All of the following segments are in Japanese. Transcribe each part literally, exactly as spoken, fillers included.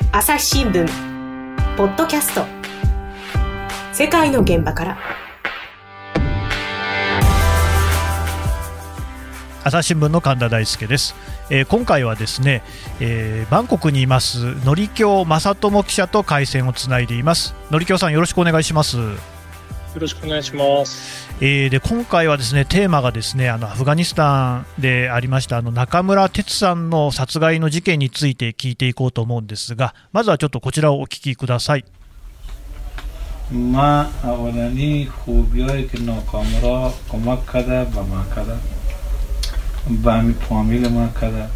朝日新聞ポッドキャスト、世界の現場から。 朝日新聞の神田大輔です。えー、今回はですね、えー、バンコクにいますのりきょう正智記者と回線をつないでいます。のりきょうさん、よろしくお願いします。 よろしくお願いします。 えー、で今回はですね、テーマがですね、あのアフガニスタンでありましたあの中村哲さんの殺害の事件について聞いていこうと思うんですが、まずはちょっとこちらをお聞きください。 まあ、اولانی خوبیایی که ناکامرا کمک کرده به ما کرده به همین فامیل ما کرده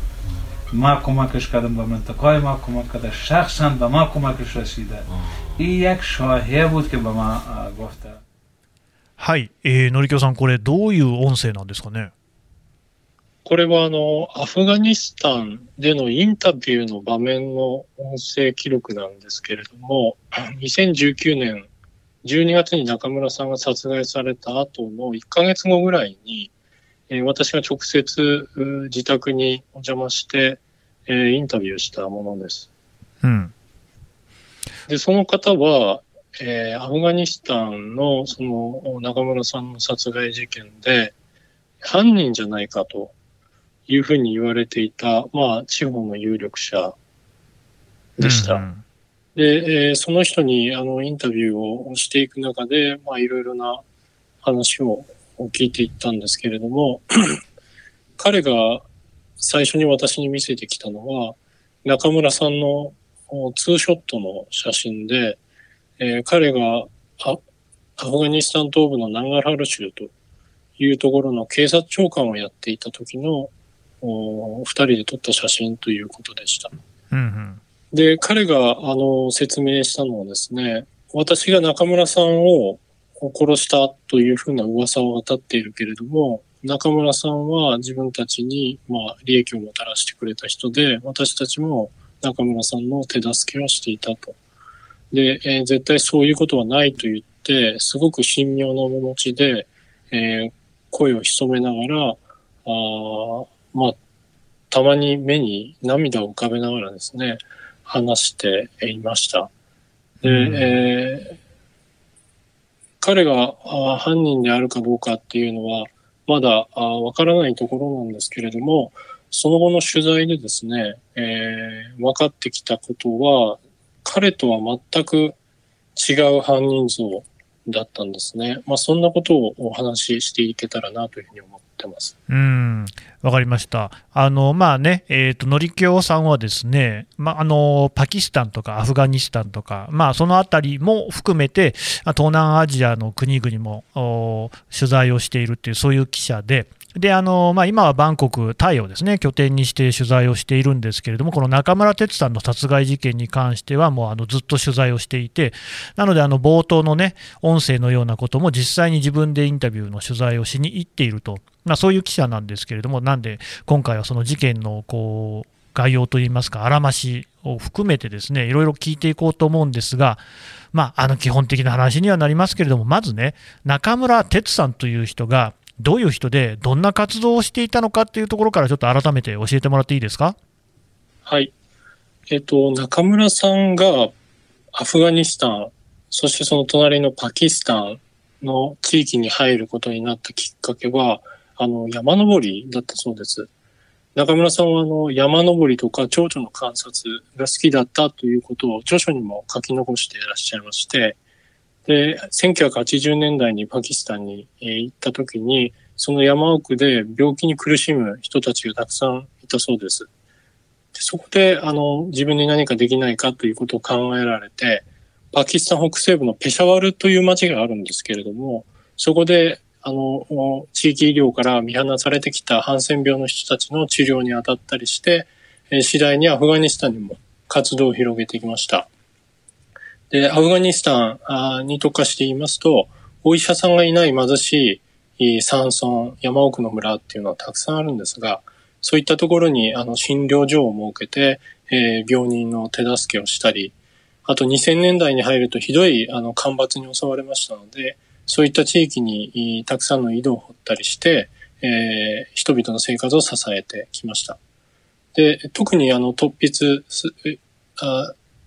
ما کمکش کردم به منطقه ما کمک کرده شخصا به ما کمکش رسیده این یک شایعه بود که به ما گفته。 はい、えー、のりきょうさん、これどういう音声なんですかね。 これはあのアフガニスタンでのインタビューの場面の音声記録なんですけれども、にせんじゅうきゅうねんじゅうにがつに中村さんが殺害された後のいっかげつごぐらいに、えー、私が直接自宅にお邪魔して、えー、インタビューしたものです。 うん、 でその方は、えー、アフガニスタンのその中村さんの殺害事件で犯人じゃないかというふうに言われていた、まあ、地方の有力者でした。うんうん、で、えー、その人にあのインタビューをしていく中で、まあ、いろいろな話を聞いていったんですけれども彼が最初に私に見せてきたのは中村さんのツーショットの写真で、えー、彼がアフガニスタン東部のナンガルハル州というところの警察長官をやっていた時の二人で撮った写真ということでした。 うんうん、 で、彼があの説明したのはですね、私が中村さんを殺したというふうな噂を渡っているけれども、中村さんは自分たちにまあ利益をもたらしてくれた人で、私たちも中村さんの手助けをしていたと。で、えー、絶対そういうことはないと言って、すごく神妙な面持ちで、えー、声を潜めながら、あまあ、たまに目に涙を浮かべながらですね、話していました。で、えー、彼が犯人であるかどうかっていうのは、まだわからないところなんですけれども、その後の取材でですね、えー、分かってきたことは、彼とは全く違う犯人像だったんですね。まあ、そんなことをお話ししていけたらなというふうに思ってます。 うん、わかりました。あのまあね、えーと、のりきょうさんはですね、まあ、あのパキスタンとかアフガニスタンとか、まあ、そのあたりも含めて東南アジアの国々も取材をしているという、そういう記者で。であのまあ、今はバンコク、タイをですね拠点にして取材をしているんですけれども、この中村哲さんの殺害事件に関してはもうあのずっと取材をしていて、なのであの冒頭のね音声のようなことも実際に自分でインタビューの取材をしに行っていると、まあ、そういう記者なんですけれども、なんで今回はその事件のこう概要といいますか、あらましを含めてですねいろいろ聞いていこうと思うんですが、まあ、あの基本的な話にはなりますけれども、まずね中村哲さんという人がどういう人でどんな活動をしていたのかっていうところからちょっと改めて教えてもらっていいですか。 はい。えっと、中村さんがアフガニスタン、そしてその隣のパキスタンの地域に入ることになったきっかけは、あの、山登りだったそうです。中村さんはあの、山登りとか蝶々の観察が好きだったということを著書にも書き残していらっしゃいまして、で、せんきゅうひゃくはちじゅうねんだいにパキスタンに行った時に、その山奥で病気に苦しむ人たちがたくさんいたそうです。でそこで、あの、自分に何かできないかということを考えられて、パキスタン北西部のペシャワルという町があるんですけれども、そこで、あの、地域医療から見放されてきたハンセン病の人たちの治療に当たったりして、次第にアフガニスタンにも活動を広げてきました。で、アフガニスタンに特化して言いますと、お医者さんがいない貧しい山村、山奥の村っていうのはたくさんあるんですが、そういったところにあの診療所を設けて、えー、病人の手助けをしたり、あとにせんねんだいに入るとひどいあの干ばつに襲われましたので、そういった地域にたくさんの井戸を掘ったりして、えー、人々の生活を支えてきました。で、特にあの突筆あ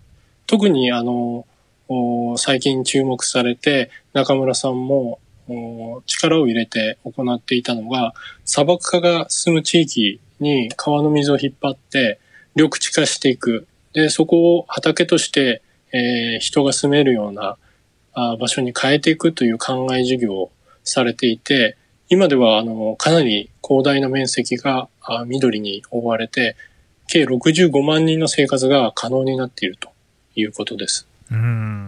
特にあの、最近注目されて、中村さんも力を入れて行っていたのが、砂漠化が進む地域に川の水を引っ張って緑地化していく。で、そこを畑として、えー、人が住めるようなあ場所に変えていくという考え事業をされていて、今ではあのかなり広大な面積があ緑に覆われて、計ろくじゅうごまんにんの生活が可能になっているということです。 うん、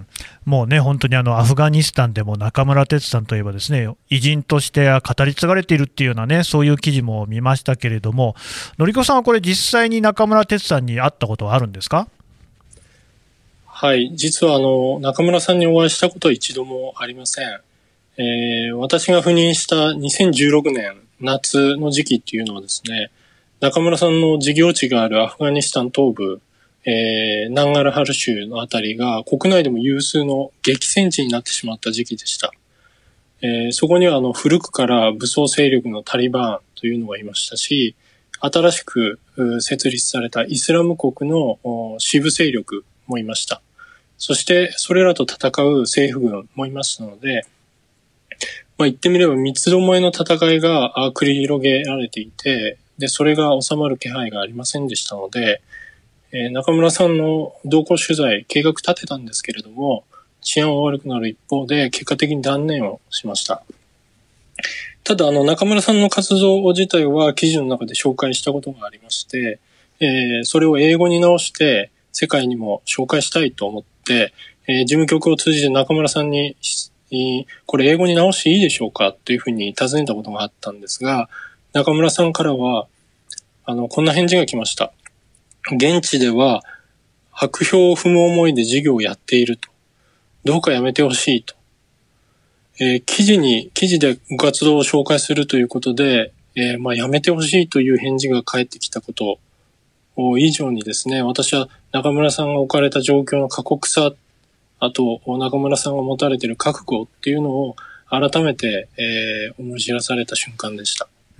もうね、本当にあのアフガニスタンでも中村哲さんといえばですね、偉人として語り継がれているっていうようなね、そういう記事も見ましたけれども、のりこさんはこれ実際に中村哲さんに会ったことはあるんですか？ はい、実はあの中村さんにお会いしたことは一度もありません。えー、私が赴任したにせんじゅうろくねん夏の時期っていうのはですね、中村さんの事業地があるアフガニスタン東部、えー、ナンガルハル州のあたりが国内でも有数の激戦地になってしまった時期でした。えー、そこにはあの古くから武装勢力のタリバンというのがいましたし、新しく設立されたイスラム国の支部勢力もいました。そしてそれらと戦う政府軍もいましたので、まあ、言ってみれば三つどもえの戦いが繰り広げられていて、でそれが収まる気配がありませんでしたので、えー、中村さんの同行取材計画立てたんですけれども、治安は悪くなる一方で結果的に断念をしました。ただあの中村さんの活動自体は記事の中で紹介したことがありまして、えー、それを英語に直して世界にも紹介したいと思って、えー、事務局を通じて中村さんにこれ英語に直していいでしょうかというふうに尋ねたことがあったんですが、中村さんからはあのこんな返事が来ました。現地では白票を踏む思いで事業をやっていると。どうかやめてほしいと。えー、記事に、記事でご活動を紹介するということで、えー、まあやめてほしいという返事が返ってきたこと以上にですね、私は中村さんが置かれた状況の過酷さ、あと中村さんが持たれている覚悟っていうのを改めて、えー、思い知らされた瞬間でした。 うん、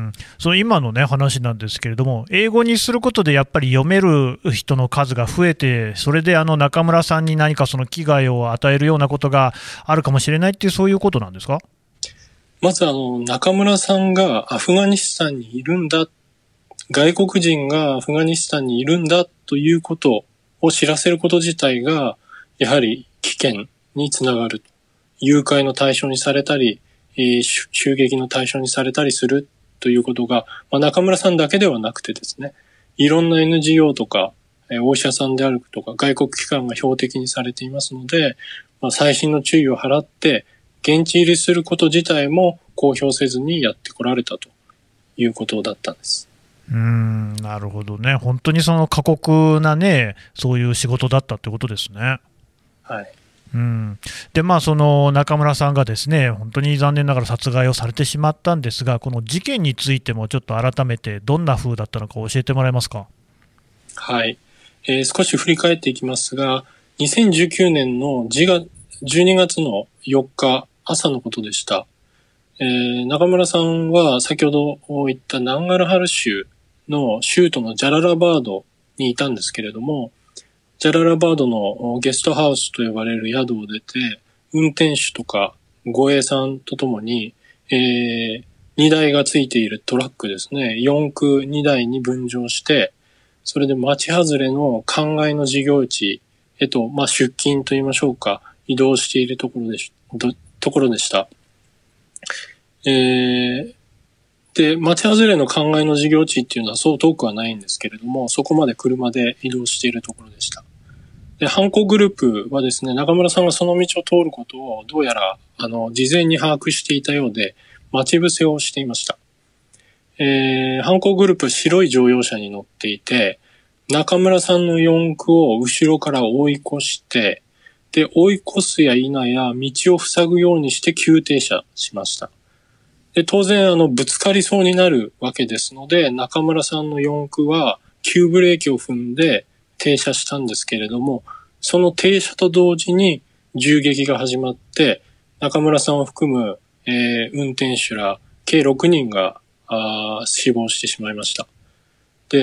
その今のね話なんですけれども、英語にすることでやっぱり読める人の数が増えて、それであの中村さんに何かその危害を与えるようなことがあるかもしれないっていう、そういうことなんですか？ まずあの中村さんがアフガニスタンにいるんだ、外国人がアフガニスタンにいるんだということを知らせること自体がやはり危険につながる。誘拐の対象にされたり、襲撃の対象にされたりするということが、まあ、中村さんだけではなくてですね、いろんな エヌジーオー とか、お医者さんであるとか、外国機関が標的にされていますので、まあ、細心の注意を払って、現地入りすること自体も公表せずにやってこられたということだったんです。 うーん、なるほどね。本当にその過酷なね、そういう仕事だったってことですね。 はい。 うん、でまあ、その中村さんがですね、本当に残念ながら殺害をされてしまったんですが、この事件についてもちょっと改めてどんな風だったのか教えてもらえますか？ はい、えー、少し振り返っていきますが、にせんじゅうきゅうねんのじゅうにがつのよっか朝のことでした。えー、中村さんは先ほど言ったナンガルハル州の州都のジャララバードにいたんですけれども、ジャララバードのゲストハウスと呼ばれる宿を出て、運転手とか護衛さんとともに、えー、にだいがついているトラックですね、よんくにだいに分乗して、それで町外れの灌漑の事業地へと、まあ、出勤と言いましょうか、移動しているところでし、ところでした。えー、で、町外れの灌漑の事業地っていうのはそう遠くはないんですけれども、そこまで車で移動しているところでした。で、犯行グループはですね、中村さんがその道を通ることをどうやら、あの、事前に把握していたようで、待ち伏せをしていました。えー、犯行グループは白い乗用車に乗っていて、中村さんの四駆を後ろから追い越して、で、追い越すや否や道を塞ぐようにして急停車しました。で、当然、あの、ぶつかりそうになるわけですので、中村さんの四駆は急ブレーキを踏んで、停車したんですけれども、その停車と同時に銃撃が始まって、中村さんを含む、えー、運転手ら計ろくにんがあ死亡してしまいました。で、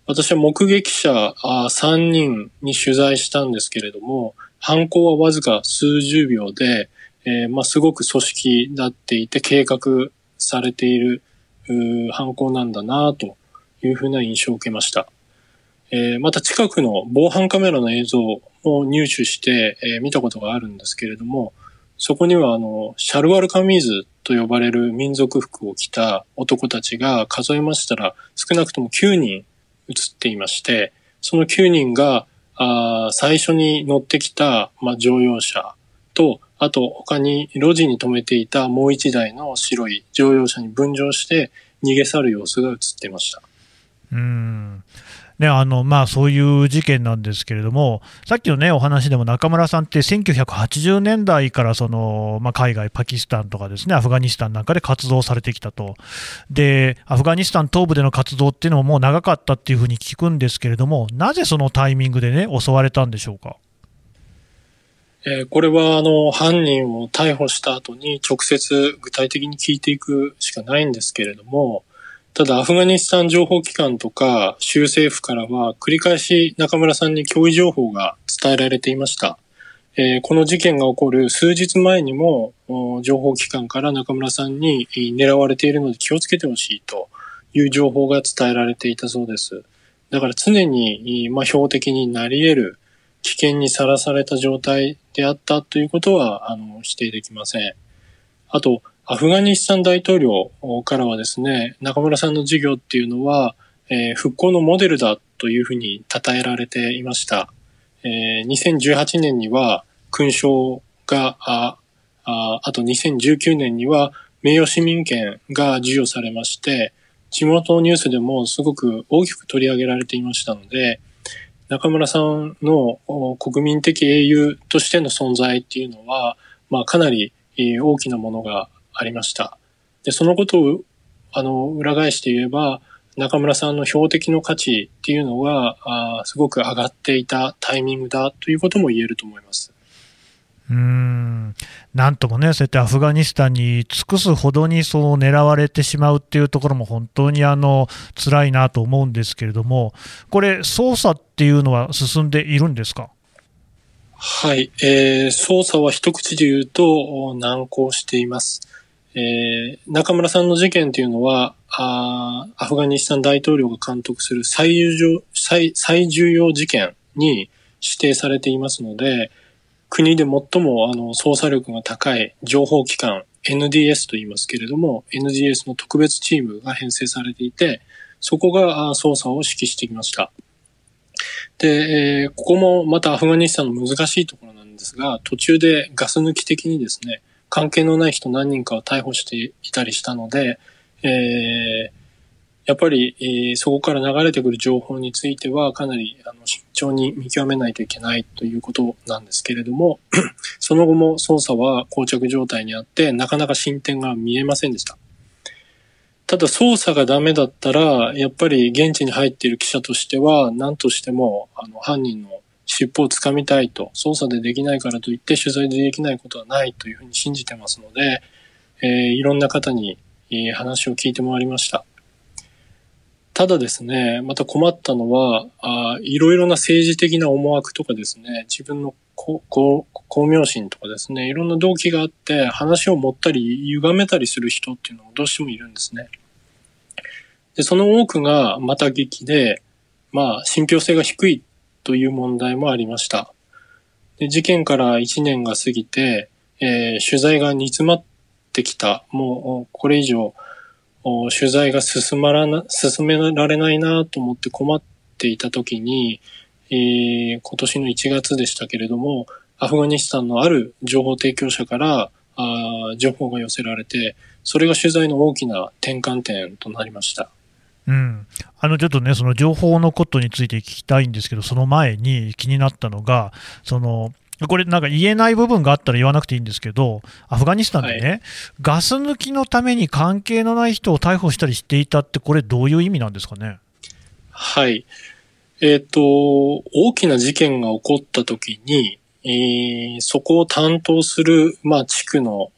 私は目撃者さんにんに取材したんですけれども、犯行はわずか数十秒で、えーまあ、すごく組織立っていて計画されている犯行なんだなというふうな印象を受けました。えー、また近くの防犯カメラの映像を入手して、えー、見たことがあるんですけれども、そこにはあのシャルワルカミーズと呼ばれる民族服を着た男たちが数えましたら少なくともきゅうにん映っていまして、そのきゅうにんがあ最初に乗ってきた、まあ、乗用車と、あと他に路地に止めていたもう一台の白い乗用車に分乗して逃げ去る様子が映っていました。 うーんね、あのまあ、そういう事件なんですけれども、さっきの、ね、お話でも中村さんってせんきゅうひゃくはちじゅうねんだいからその、まあ、海外、パキスタンとかですね、アフガニスタンなんかで活動されてきたと。で、アフガニスタン東部での活動っていうのももう長かったっていうふうに聞くんですけれども、なぜそのタイミングで、ね、襲われたんでしょうか。 えー、これはあの犯人を逮捕した後に直接具体的に聞いていくしかないんですけれども、ただアフガニスタン情報機関とか州政府からは繰り返し中村さんに脅威情報が伝えられていました。えー、この事件が起こる数日前にも情報機関から中村さんに狙われているので気をつけてほしいという情報が伝えられていたそうです。だから常に、まあ、標的になり得る危険にさらされた状態であったということはあの否定できません。あとアフガニスタン大統領からはですね、中村さんの事業っていうのは、えー、復興のモデルだというふうに称えられていました。えー、にせんじゅうはちねんには勲章が、あ、あ、あとにせんじゅうきゅうねんには名誉市民権が授与されまして、地元ニュースでもすごく大きく取り上げられていましたので、中村さんの国民的英雄としての存在っていうのは、まあ、かなり大きなものがありました。で、そのことをあの裏返して言えば、中村さんの標的の価値っていうのがあすごく上がっていたタイミングだということも言えると思います。 うーんなんともね、そうやってアフガニスタンに尽くすほどにそう狙われてしまうっていうところも本当にあの辛いなと思うんですけれども、これ、捜査っていうのは進んでいるんですか。 はい、えー、捜査は一口で言うと難航しています。えー、中村さんの事件というのはあアフガニスタン大統領が監督する最重、最、最重要事件に指定されていますので、国で最もあの捜査力が高い情報機関 エヌディーエス と言いますけれども、 エヌディーエス の特別チームが編成されていて、そこが捜査を指揮してきました。で、えー、ここもまたアフガニスタンの難しいところなんですが、途中でガス抜き的にですね、関係のない人何人かを逮捕していたりしたので、えー、やっぱり、えー、そこから流れてくる情報についてはかなりあの慎重に見極めないといけないということなんですけれども、その後も捜査は膠着状態にあってなかなか進展が見えませんでした。ただ捜査がダメだったら、やっぱり現地に入っている記者としては何としてもあの犯人の尻尾をつかみたいと、捜査でできないからといって取材でできないことはないというふうに信じてますので、えー、いろんな方に、えー、話を聞いて回りました。ただですね、また困ったのは、あいろいろな政治的な思惑とかですね、自分のここ功名心とかですね、いろんな動機があって話を持ったり歪めたりする人っていうのもどうしてもいるんですね。で、その多くがまた劇で、まあ信憑性が低いという問題もありました。で、事件からいちねんが過ぎて、えー、取材が煮詰まってきた。もうこれ以上取材が進まらな、進められないなと思って困っていたときに、えー、今年のいちがつでしたけれども、アフガニスタンのある情報提供者からあ情報が寄せられて、それが取材の大きな転換点となりました。 うん、あのちょっとね、その情報のことについて聞きたいんですけど、その前に気になったのが、そのこれなんか言えない部分があったら言わなくていいんですけど、アフガニスタンでね、はい、ガス抜きのために関係のない人を逮捕したりしていたって、これどういう意味なんですかね。 はい。えっと、大きな事件が起こったときに、えー、そこを担当する、まあ、地区の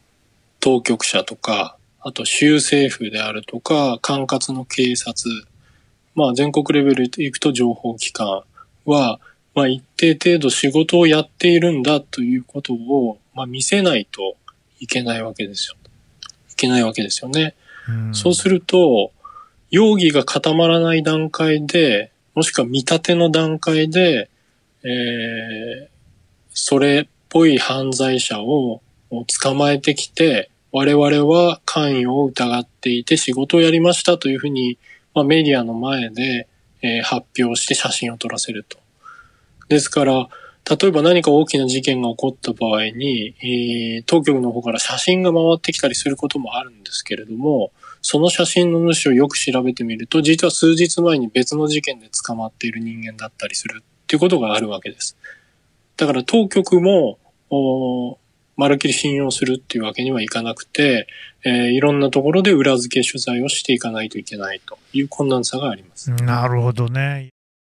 当局者とか、あと州政府であるとか、管轄の警察、 まあ全国レベルでいくと情報機関は、まあ一定程度仕事をやっているんだということを、まあ見せないといけないわけですよ。いけないわけですよね。うん、そうすると、容疑が固まらない段階で、もしくは見立ての段階で、えー、それっぽい犯罪者を捕まえてきて、我々は関与を疑っていて仕事をやりましたというふうに、まあ、メディアの前で、えー、発表して写真を撮らせると。ですから、例えば何か大きな事件が起こった場合に、えー、当局の方から写真が回ってきたりすることもあるんですけれども、その写真の主をよく調べてみると、実は数日前に別の事件で捕まっている人間だったりするっていうことがあるわけです。だから当局も、まるっきり信用するっていうわけにはいかなくて、えー、いろんなところで裏付け取材をしていかないといけないという困難さがあります。 なるほどね。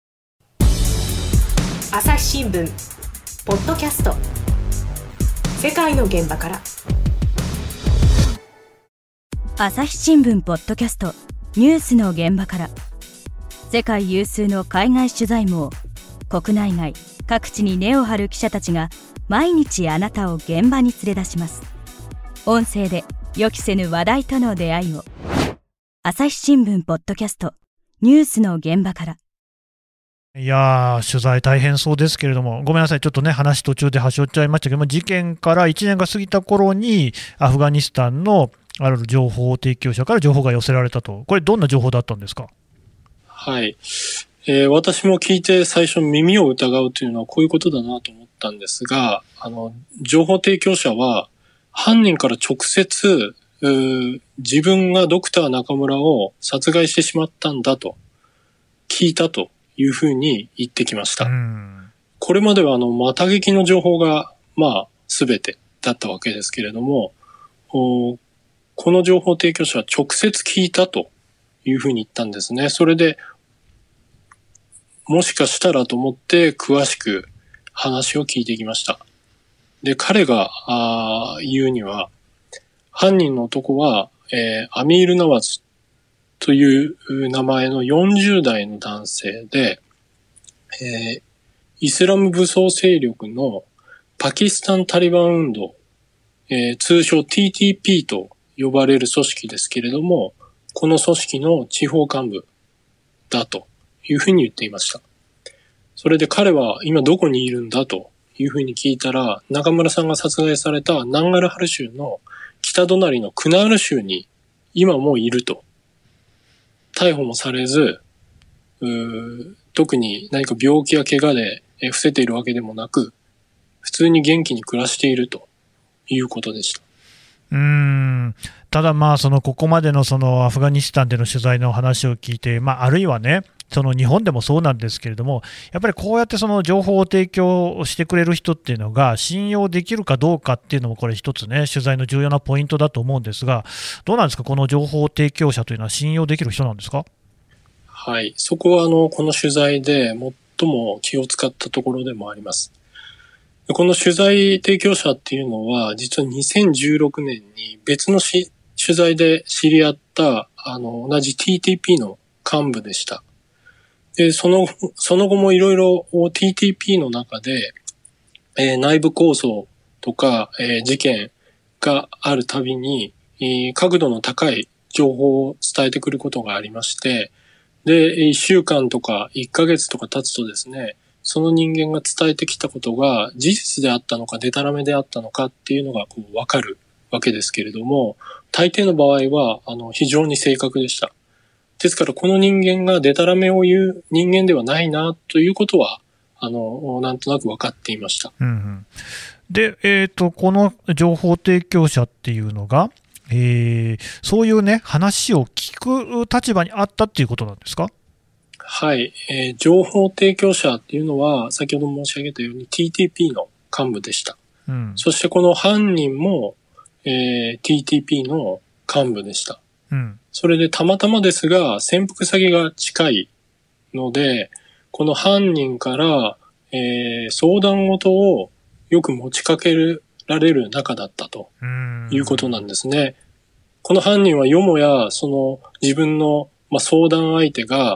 朝日新聞ポッドキャスト、世界の現場から。 朝日新聞ポッドキャスト、ニュースの現場から。世界有数の海外取材網、国内外各地に根を張る記者たちが毎日あなたを現場に連れ出します。音声で予期せぬ話題との出会いを。朝日新聞ポッドキャスト、ニュースの現場から。 いやー、取材大変そうですけれども、ごめんなさい、ちょっとね、話途中で端折っちゃいましたけども、事件からいちねんが過ぎた頃に、アフガニスタンのある情報提供者から情報が寄せられたと、これ、どんな情報だったんですか？ はい、えー、私も聞いて最初、耳を疑うというのはこういうことだなと思ったんですが、あの情報提供者は、犯人から直接、自分がドクター中村を殺害してしまったんだと聞いたというふうに言ってきました。うん、これまではあのまた聞きの情報がまあ全てだったわけですけれども、この情報提供者は直接聞いたというふうに言ったんですね。それでもしかしたらと思って詳しく話を聞いてきました。で、彼があ言うには、犯人の男は、えー、アミール・ナワズという名前のよんじゅう代の男性で、えー、イスラム武装勢力のパキスタンタリバン運動、えー、通称 ティーティーピー と呼ばれる組織ですけれども、この組織の地方幹部だというふうに言っていました。それで彼は今どこにいるんだというふうに聞いたら、中村さんが殺害されたナンガルハル州の北隣のクナール州に今もいると。逮捕もされず、うー特に何か病気や怪我で伏せているわけでもなく、普通に元気に暮らしているということでした。 うーんただ、まあそのここまでのそのアフガニスタンでの取材の話を聞いて、まあ、あるいはね、その日本でもそうなんですけれども、やっぱりこうやってその情報を提供してくれる人っていうのが信用できるかどうかっていうのも、これ一つね、取材の重要なポイントだと思うんですが、どうなんですか、この情報提供者というのは信用できる人なんですか？ はい、そこはあのこの取材で最も気を使ったところでもあります。この取材提供者っていうのは、実はにせんじゅうろくねんに別のし取材で知り合ったあの同じ ティーティーピー の幹部でした。で、その、その後もいろいろ ティーティーピー の中で、えー、内部抗争とか、えー、事件があるたびに、えー、角度の高い情報を伝えてくることがありまして、で、いっしゅうかんとかいっかげつとか経つとですね、その人間が伝えてきたことが事実であったのかデタラメであったのかっていうのがこう分かるわけですけれども、大抵の場合はあの非常に正確でした。ですからこの人間がデタラメを言う人間ではないなということはあのなんとなく分かっていました。 うんうん、で、えーと、この情報提供者っていうのが、えー、そういうね話を聞く立場にあったっていうことなんですか？ はい、えー、情報提供者っていうのは先ほど申し上げたように ティーティーピー の幹部でした。うん、そしてこの犯人も、えー、ティーティーピー の幹部でした。うん、それでたまたまですが潜伏先が近いので、この犯人から、えー、相談事をよく持ちかけられる仲だったということなんですね。この犯人はよもやその自分の、まあ、相談相手が、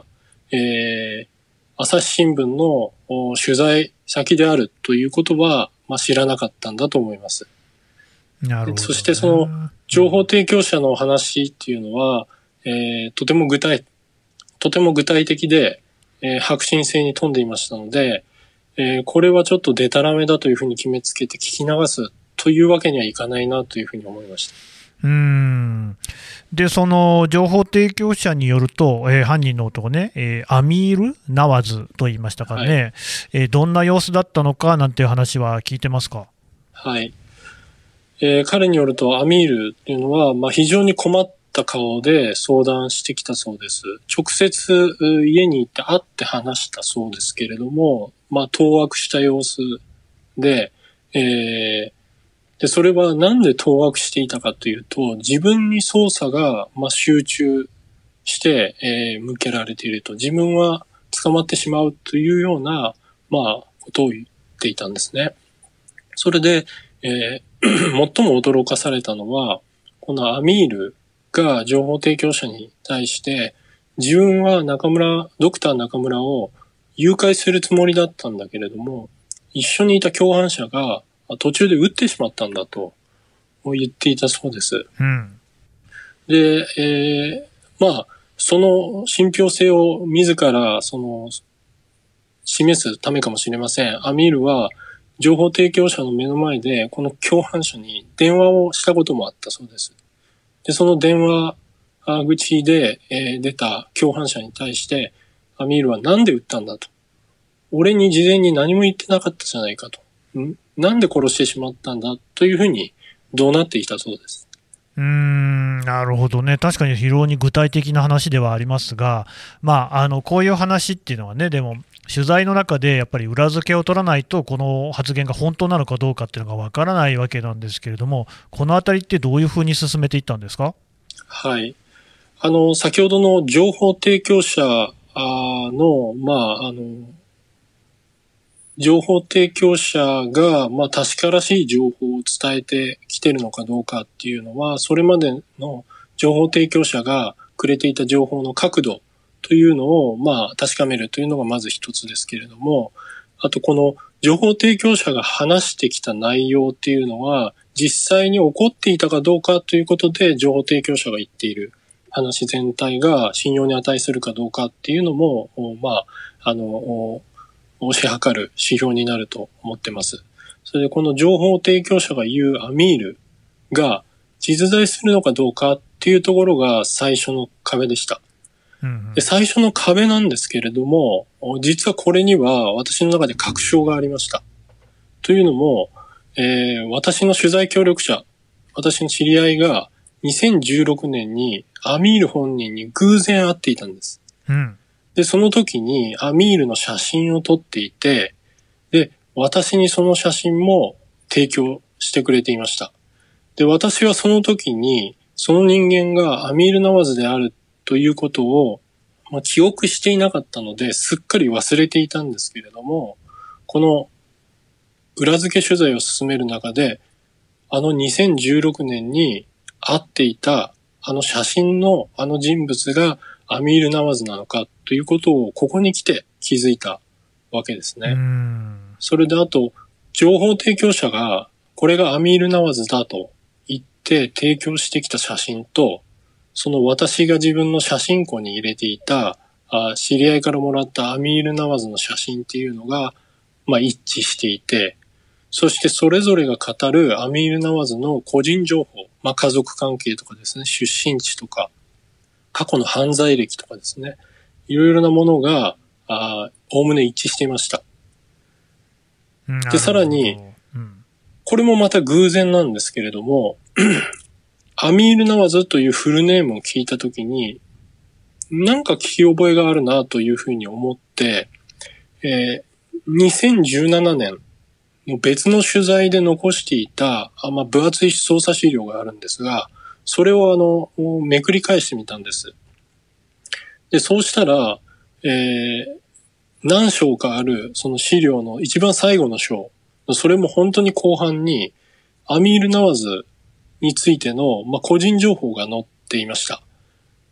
えー、朝日新聞の取材先であるということは、まあ、知らなかったんだと思います。 なるほどね。 そしてその情報提供者の話っていうのは、えー、とても具体、とても具体的で、えー、迫真性に富んでいましたので、えー、これはちょっとデタラメだというふうに決めつけて聞き流すというわけにはいかないなというふうに思いました。 うーん。で、その情報提供者によると、えー、犯人の男ね、えー、アミール・ナワズと言いましたかね、はい、えー、どんな様子だったのかなんていう話は聞いてますか？ はい。えー、彼によると、アミールっていうのは、まあ、非常に困った顔で相談してきたそうです。直接家に行って会って話したそうですけれども、まあ、当惑した様子で、えー、で、それはなんで当惑していたかというと、自分に捜査が、まあ、集中して、えー、向けられていると、自分は捕まってしまうというような、まあ、ことを言っていたんですね。それで、えー、最も驚かされたのは、このアミールが情報提供者に対して、自分は中村、ドクター中村を誘拐するつもりだったんだけれども、一緒にいた共犯者が途中で撃ってしまったんだと言っていたそうです。 うん、 で、えー、まあ、その信憑性を自ら、その、示すためかもしれません。アミールは、情報提供者の目の前で、この共犯者に電話をしたこともあったそうです。で、その電話口で、えー、出た共犯者に対して、アミールはなんで撃ったんだと。俺に事前に何も言ってなかったじゃないかと。んなんで殺してしまったんだというふうに怒鳴っていたそうです。 うーん、なるほどね。確かに非常に具体的な話ではありますが、まあ、あの、こういう話っていうのはね、でも、取材の中でやっぱり裏付けを取らないと、この発言が本当なのかどうかっていうのがわからないわけなんですけれども、このあたりってどういうふうに進めていったんですか？ はい。あの、先ほどの情報提供者の、まあ、あの、情報提供者が、まあ、確からしい情報を伝えてきてるのかどうかっていうのは、それまでの情報提供者がくれていた情報の角度というのを、まあ、確かめるというのがまず一つですけれども、あとこの情報提供者が話してきた内容っていうのは、実際に起こっていたかどうかということで、情報提供者が言っている話全体が信用に値するかどうかっていうのも、まあ、あの、推し量る指標になると思ってます。それでこの情報提供者が言うアミールが実在するのかどうかっていうところが最初の壁でした。 うんうん、 で最初の壁なんですけれども、実はこれには私の中で確証がありました。というのも、えー、私の取材協力者、私の知り合いがにせんじゅうろくねんにアミール本人に偶然会っていたんです。 うんで、その時にアミールの写真を撮っていて、で、私にその写真も提供してくれていました。で、私はその時に、その人間がアミール・ナワズであるということを、まあ、記憶していなかったので、すっかり忘れていたんですけれども、この裏付け取材を進める中で、あのにせんじゅうろくねんに会っていたあの写真のあの人物がアミール・ナワズなのかということをここに来て気づいたわけですね。 うんそれであと、情報提供者がこれがアミール・ナワズだと言って提供してきた写真と、その私が自分の写真庫に入れていたあ知り合いからもらったアミール・ナワズの写真っていうのが、まあ、一致していて、そしてそれぞれが語るアミール・ナワズの個人情報、まあ、家族関係とかですね、出身地とか、過去の犯罪歴とかですね、いろいろなものが、あおおむね一致していました。で、さらに、 うん、 これもまた偶然なんですけれども、アミール・ナワズというフルネームを聞いたときに、なんか聞き覚えがあるなというふうに思って、えー、にせんじゅうななねんの別の取材で残していた、あまあ、分厚い捜査資料があるんですが、それをあの、めくり返してみたんです。で、そうしたら、えー、何章かあるその資料の一番最後の章、それも本当に後半に、アミール・ナワズについての、まあ、個人情報が載っていました。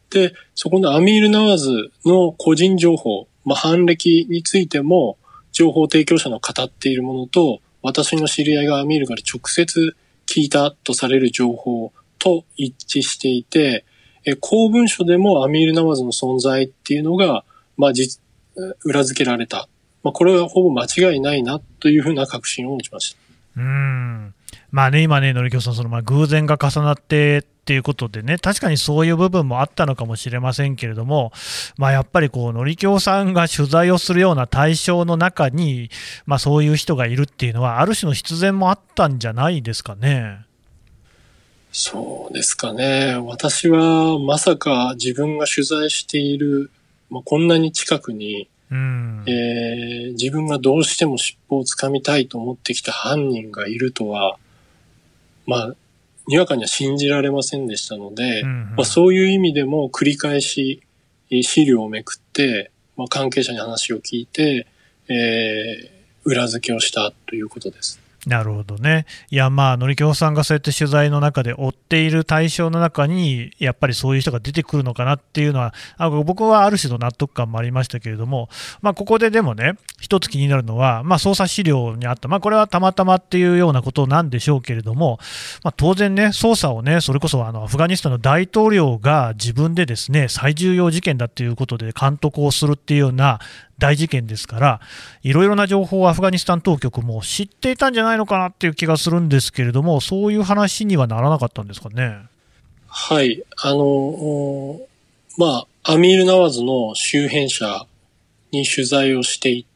で、そこのアミール・ナワズの個人情報、まあ、犯歴についても、情報提供者の語っているものと、私の知り合いがアミールから直接聞いたとされる情報と一致していて、え公文書でもアミール・ナワズの存在っていうのが、まあ、実、裏付けられた。まあ、これはほぼ間違いないなというふうな確信を持ちました。 うーん。まあね、今ね、のりきょうさん、そのまあ偶然が重なってっていうことでね、確かにそういう部分もあったのかもしれませんけれども、まあ、やっぱりこう、のりきょうさんが取材をするような対象の中に、まあ、そういう人がいるっていうのは、ある種の必然もあったんじゃないですかね。 そうですかね。私はまさか自分が取材している、まあ、こんなに近くに、 うんえー、自分がどうしても尻尾をつかみたいと思ってきた犯人がいるとは、まあ、にわかには信じられませんでしたので、 うんうんまあ、そういう意味でも繰り返し資料をめくって、まあ、関係者に話を聞いて、えー、裏付けをしたということです。 なるほどね。いや、まあ、のりきょうさんがそうやって取材の中で追っている対象の中に、やっぱりそういう人が出てくるのかなっていうのは、あ僕はある種の納得感もありましたけれども、まあ、ここででもね、一つ気になるのは、まあ、捜査資料にあった、まあ、これはたまたまっていうようなことなんでしょうけれども、まあ、当然ね、捜査をね、それこそあのアフガニスタンの大統領が自分でですね、最重要事件だということで監督をするっていうような大事件ですから、いろいろな情報をアフガニスタン当局も知っていたんじゃないのかなっていう気がするんですけれども、そういう話にはならなかったんですかね。 はい。あの、まあ、アミール・ナワズの周辺者に取材をしていって、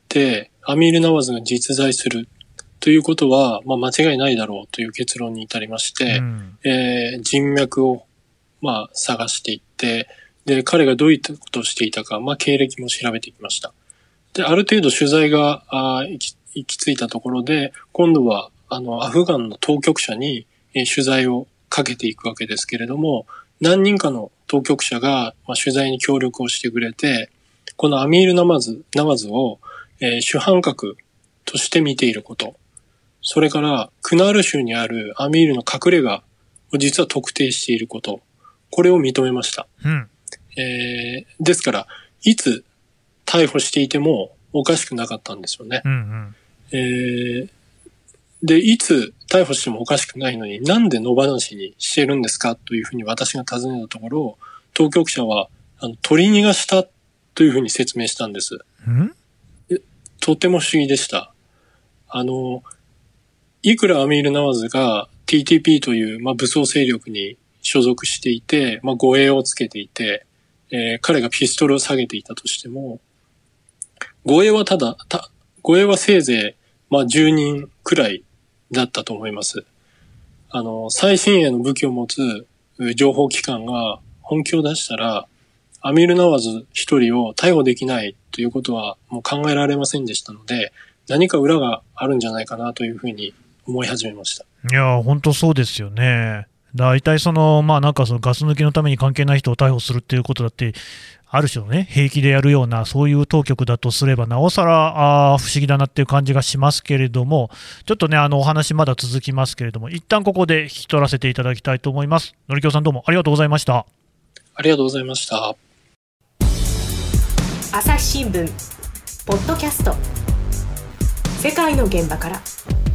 アミール・ナワズが実在するということは、まあ、間違いないだろうという結論に至りまして、うんえー、人脈を、まあ、探していって、で、彼がどういったことをしていたか、まあ、経歴も調べてきました。で、ある程度取材があ行き、行き着いたところで、今度は、あの、アフガンの当局者に、えー、取材をかけていくわけですけれども、何人かの当局者が、まあ、取材に協力をしてくれて、このアミール・ナワズ、ナワズを、えー、主犯格として見ていること。それから、クナール州にあるアミールの隠れ家を実は特定していること。これを認めました。 うんえー、ですから、いつ逮捕していてもおかしくなかったんですよね。 うんうんえー、で、いつ逮捕してもおかしくないのに、なんで野放しにしてるんですかというふうに私が尋ねたところ、当局者はあの取り逃がしたというふうに説明したんです。 んとても不思議でした。あの、いくらアミール・ナワズが ティーティーピー という、まあ、武装勢力に所属していて、まあ、護衛をつけていて、えー、彼がピストルを下げていたとしても、護衛はただ、た護衛はせいぜい、まあ、じゅうにんくらいだったと思います。あの、最新鋭の武器を持つ情報機関が本気を出したら、アミール・ナワズ一人を逮捕できないということはもう考えられませんでしたので、何か裏があるんじゃないかなというふうに思い始めました。 いや、本当そうですよね。大体その、まあなんかそのガス抜きのために関係ない人を逮捕するっていうことだって、ある種のね、平気でやるような、そういう当局だとすれば、なおさらあ不思議だなっていう感じがしますけれども、ちょっとね、あのお話まだ続きますけれども、一旦ここで引き取らせていただきたいと思います。のりきょうさん、どうもありがとうございました。 ありがとうございました。 朝日新聞ポッドキャスト、世界の現場から。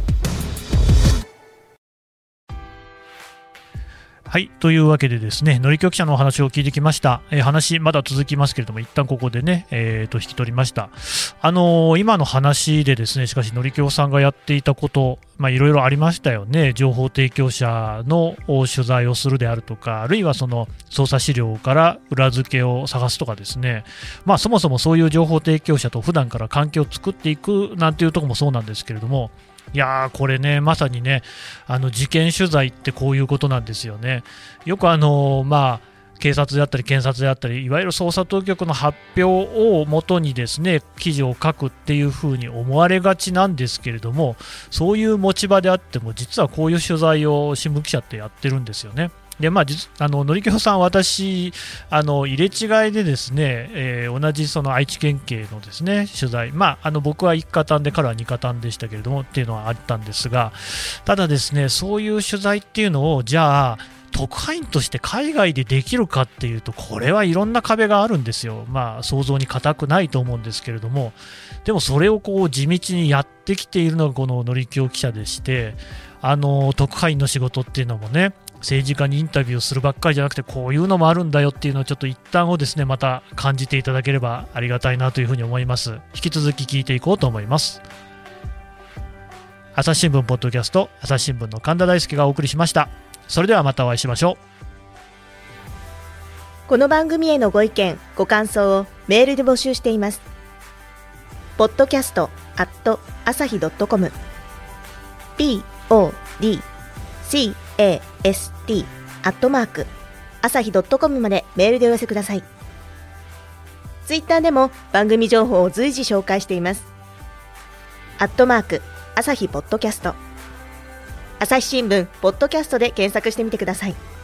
はい、というわけでですね、のりきょう記者のお話を聞いてきました。えー、話まだ続きますけれども、一旦ここでね、えー、と引き取りました。あのー、今の話でですね、しかしのりきょうさんがやっていたこと、まあいろいろありましたよね。情報提供者の取材をするであるとか、あるいはその捜査資料から裏付けを探すとかですね。まあそもそもそういう情報提供者と普段から関係を作っていくなんていうところもそうなんですけれども、いやーこれね、まさにね、あの事件取材ってこういうことなんですよね。よくあのまあ警察であったり検察であったり、いわゆる捜査当局の発表をもとにですね記事を書くっていうふうに思われがちなんですけれども、そういう持ち場であっても実はこういう取材を新聞記者ってやってるんですよね。 でまあ、実あののりきょうさん、私、あの入れ違いでですね、えー同じその愛知県警のですね取材、まあ、あの僕はいち課単で彼はに課単でしたけれどもっていうのはあったんですが、ただですね、そういう取材っていうのを、じゃあ、特派員として海外でできるかっていうと、これはいろんな壁があるんですよ。まあ、想像に難くないと思うんですけれども、でもそれをこう地道にやってきているのがこののりきょう記者でして、あの特派員の仕事っていうのもね、政治家にインタビューするばっかりじゃなくて、こういうのもあるんだよっていうのをちょっと一旦をですねまた感じていただければありがたいなというふうに思います。引き続き聞いていこうと思います。朝日新聞ポッドキャスト、朝日新聞の神田大輔がお送りしました。それではまたお会いしましょう。 この番組へのご意見ご感想をメールで募集しています。ポッドキャストアット朝日ドットコム ポッドキャストアットマーク朝日ドットコムまでメールでお寄せください。ツイッターでも番組情報を随時紹介しています。アットマーク朝日ポッドキャスト、朝日新聞ポッドキャストで検索してみてください。